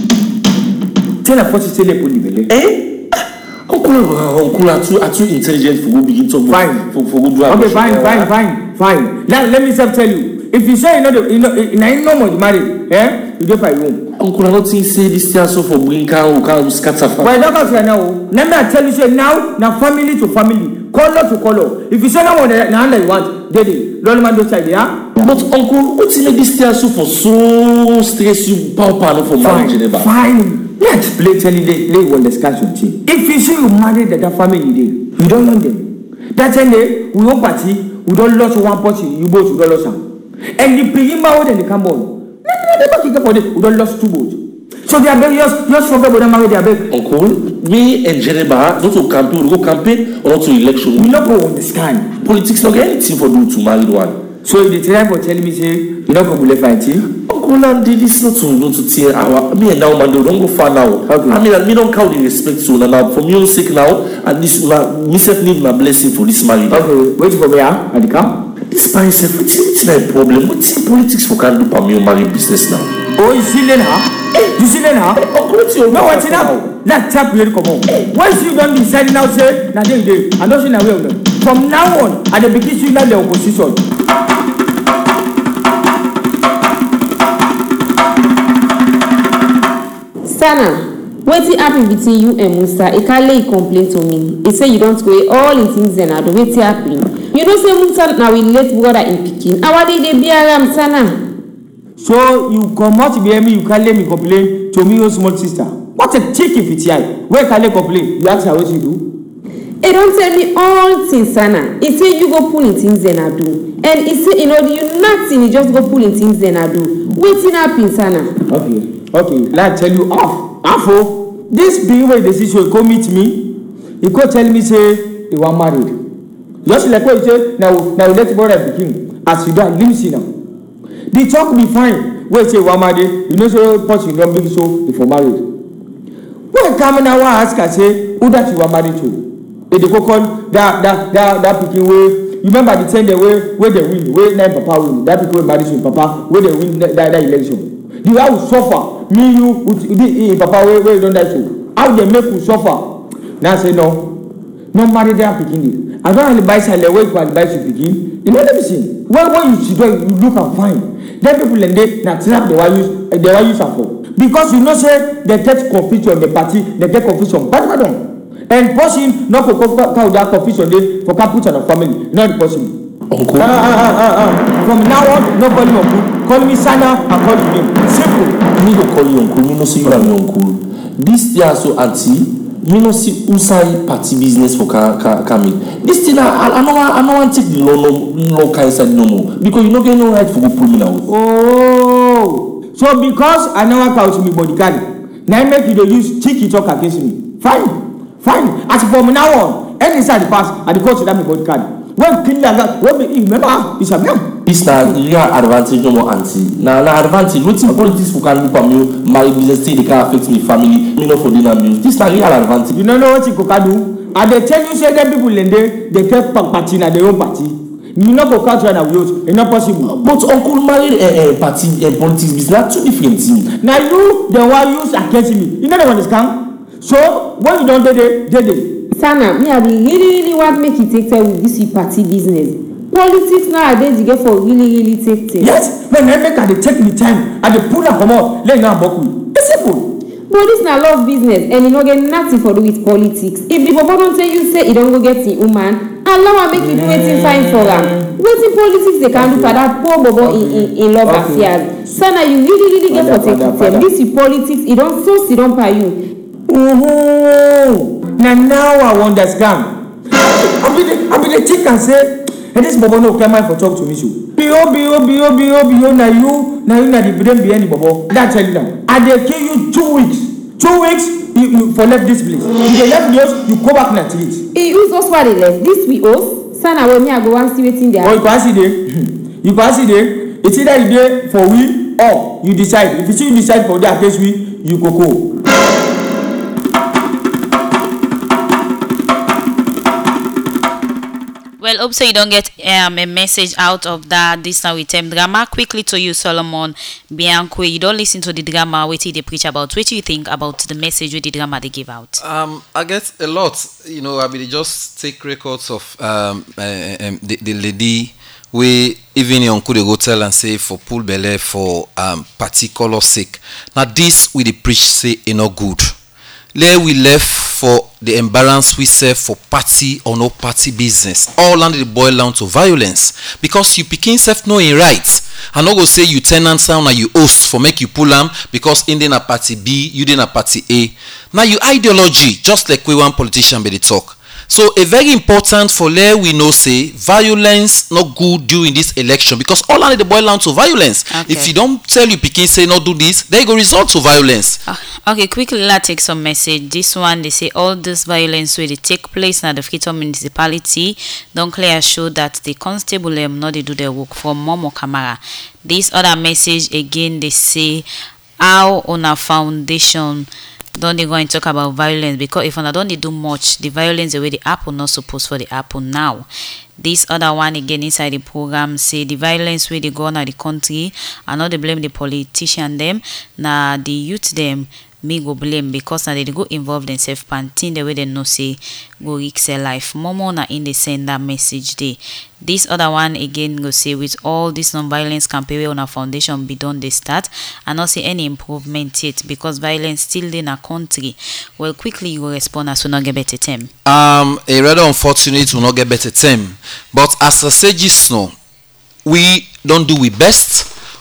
Tell her first to say the belly. Eh? Uncle, Uncle, are too, are too intelligent for go begin talk. Fine. For, for go do okay, fine, fine, fine, fine. Now, let me self tell you. If you say you know, the, you know, you know, no more married, eh? You go for your room. Uncle, I don't think say this year so for bring can who can scatter. Well, that's what now. Let me tell you, say now, now family to family, color to color. If you say no more, now you want, daddy, don't man do side, yeah. But Uncle, what's make this year so for so stress you power power for marriage, Geneva? Fine. Let's explain tell you they they will discuss something. If you say you married that family, day, you don't know them. That time day, we won't party, we don't lose one person, you both don't lose some. And the Pigima and the Cameroon. They don't think about it. We don't lost two boats. So they are very just just forget about them married their baby. Uncle, me and Geneva not to campaign, we go campaign or not to election. We not go understand. Politics not get anything for do to marry one. So if they try for telling me say you not go left fighting. Uncle, and this not to not to tear our me and now man don't go far now. Okay. I mean, me don't count the respect so now for me own sake now. At least me self need my blessing for this marriage. Okay, wait for me ah, at the camp. This man said, what's the problem? What's in politics for can do for me marry business now? Oh, you see then huh? Hey, you see then huh? Uncle, what's your no what's now? That chap here come on. Once you don't decide now say, now they day, I don't see now way of them. From now on, at the beginning you now the opposition. Sana, wetin happen between you and Musa? Ekale complain to me. He say you don't go all in things and ado. Wetin happen? You know say Musa na we late brother in Pikin. How dey dey bear am, Sana? So you come out behind me, you can't let me complain to me, your small sister. What a cheeky pity! Where can I complain? You ask her what you do. He don't tell me all things, Sana. He say you go pull in things and I do. And he say, you know, you nothing, he just go pull in things and I do. Waiting happen, Sana. Okay, okay, let tell you off. Afo, this big way decision come meet me. He go tell me say he want married. Just like what you say, now now let brother begin. As you don't leave see now. The talk be fine. Wait say one married, you know so person don't big so if you married. When come now ask I say who that you are married to? They go call that that that that picking way. You remember the time they way where they win, where nine papa win. That people married to papa where they win that, that, that election. You have to suffer. Me you with the papa where where you don't die to. How they make you suffer? Now say no, no marry that picking. I don't advise her the way you advise you begin. You know what I'm saying? When when you see you look and fine. Then people and they now trap the why use the why use for. Because you know say they take confusion the party, they take confusion. But pardon. And person not for how that confusion they for can put on a family, not possible. Uncle. Ah, ah, ah, ah, ah. From now on, no call me uncle. Call me Sana and call me name. Simple. Me go call you uncle. Me no see you and me uncle. This day so auntie. Me no see inside party business for Kamil. This thing I I know I know take the law no no kind side no more because you no get no right for go pull me out. Oh, so because I never couch me bodyguard, now make you dey use cheeky talk against me. Fine, fine. As from now on, any side the pass, I dey consider me bodyguard. When kill like that, when me remember, it's a man. This na real advantage no more auntie. Na na advantage. Wetin politics for can do for me, my business still dey can affect me family. Me no for dinner meal. This na real advantage. You no know what you go do. I dey tell you say them people in there, they take party na their own party. You no go catch one of yours. It's not possible. But uncle married a uh, uh, party and uh, politics business na two different things. Now you the one use against me. You know the one is scam. So when you don't do it, do it. Sana, me I really really want make you take care with this party business. Politics nowadays you get for really really take care. Yes, when I make I dey take the time, I dey pull am comot, let now buck me. It's simple. But this na love business and you no get nothing for do with politics. If the papa don't tell you say he don't go get the woman, allow am make you do wetin fine for am. Wetin politics they can do for that poor bobo in in in love okay. affairs. Sana, you really really get for take time. This is politics, e don so sit don by you. Oh, now now I understand. I be the I be the chick and say, and this bobo no come for talk to me so. Bio bio bio bio bio na you na you na the brain behind the bobo. That tell you now. I dey kill you two weeks. Two weeks you, you for left this place. You dey left yours, you go back na to it. He use us for the left. This we us. Sana when me I go wan see wetin there. Oh, you can see there. You can see there. It's either you dey for we or you decide. If you see you decide for that case we, you go go. Well, hope so you don't get um, a message out of that. This now with them drama. Quickly to you, Solomon Bianco. You don't listen to the drama. What they preach about? What do you think about the message with the drama they give out? Um, I get a lot. You know, I mean, just take records of um, uh, um the, the lady where even your uncle they go tell and say for pull belly for um particular sake. Now this we the preach say is not good. There we left for the imbalance we serve for party or no party business. All under the boil down to violence. Because you picking self knowing rights. I'm not gonna say you tenant sound and you host for make you pull them because in a party B, you in a party A. Now you ideology, just like we want politician be the talk. So a very important for there we know say violence not good during this election because all under the boil down to violence. Okay. If you don't tell you picking say not do this, they go result to violence. Uh, okay, quickly let's take some message. This one they say all this violence where they take place now the Freetown municipality don't clear show that the constable them not they do their work from Momo Kamara. This other message again they say how on a foundation don't they go and talk about violence because if I don't they do much, the violence the way the apple not supposed for the apple now. This other one again inside the program say the violence where they go on at the country and not they blame the politician them, now the youth them me go blame because now they go involved in self panting the way they know say go risk their life. Momo na in the send that message day. This other one again go say with all this non-violence campaign on a foundation be done they start and not see any improvement yet because violence still in a country. Well, quickly you will respond as we not get better time. Um, a rather unfortunate will not get better time. But as I said just now, we don't do we best.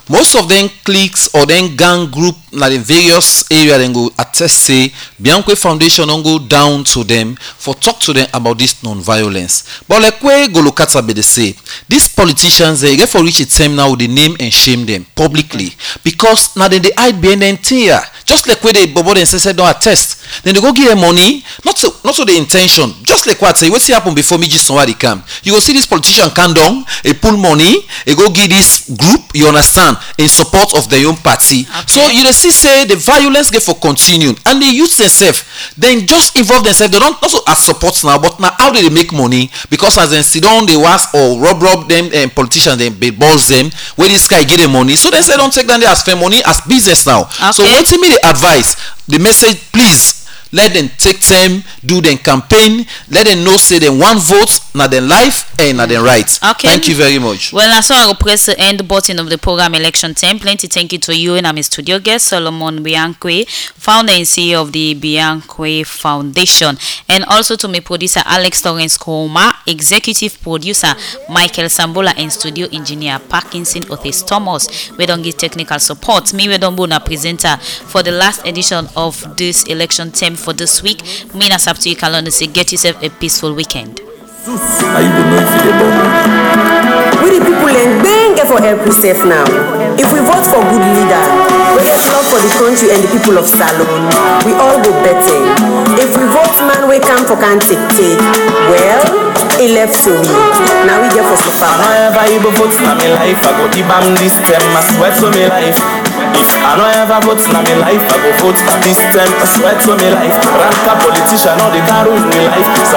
most of them cliques or then gang group na the various area then go attest say Bianque Foundation don't go down to them for talk to them about this non-violence. But like where Golokata be the say, these politicians they get for reach a time now they name and shame them publicly because now then they hide behind them here. Just like where they bobo and say don't attest. Then they go give them money, not so not so the intention. Just like what say what see happen before me just somebody come. You go see this politician come down, he pull money, he go give this group, you understand, in support of their own party. Okay. So you see say the violence get for continue and the youth themselves then just involve themselves. They don't also as support now, but now how do they make money? Because as they sit down, they was or rob rob them and politicians then balls them where this guy give them money. So they say don't take them there as fair money as business now. Okay. So what to me the advice, the message, please. Let them take time, do them campaign, let them know say them one vote, not them life and not them right. Okay. Thank you very much. Well, I saw I will press the end button of the program Election Time. Plenty thank you to you and I'm studio guest Solomon Bianque, founder and C E O of the Bianque Foundation, and also to my producer Alex Lawrence Koma, executive producer Michael Sambola, and studio engineer Parkinson Otis Thomas. We don't give technical support. Me we don't bona presenter for the last edition of this Election Time. For this week, Mina Sapti Kalon say get yourself a peaceful weekend. Are you the know if you we the people and bang for help yourself now. If we vote for good leader, we get love for the country and the people of Salon, we all go better. If we vote man we come for can take take, well, he left to me. Now we get for so far. I never even vote in my life. I go deep on this term, I swear to me life. If I don't ever vote in my life, I go vote this term, I swear to me life. Ranka politician, all the can ruin me life.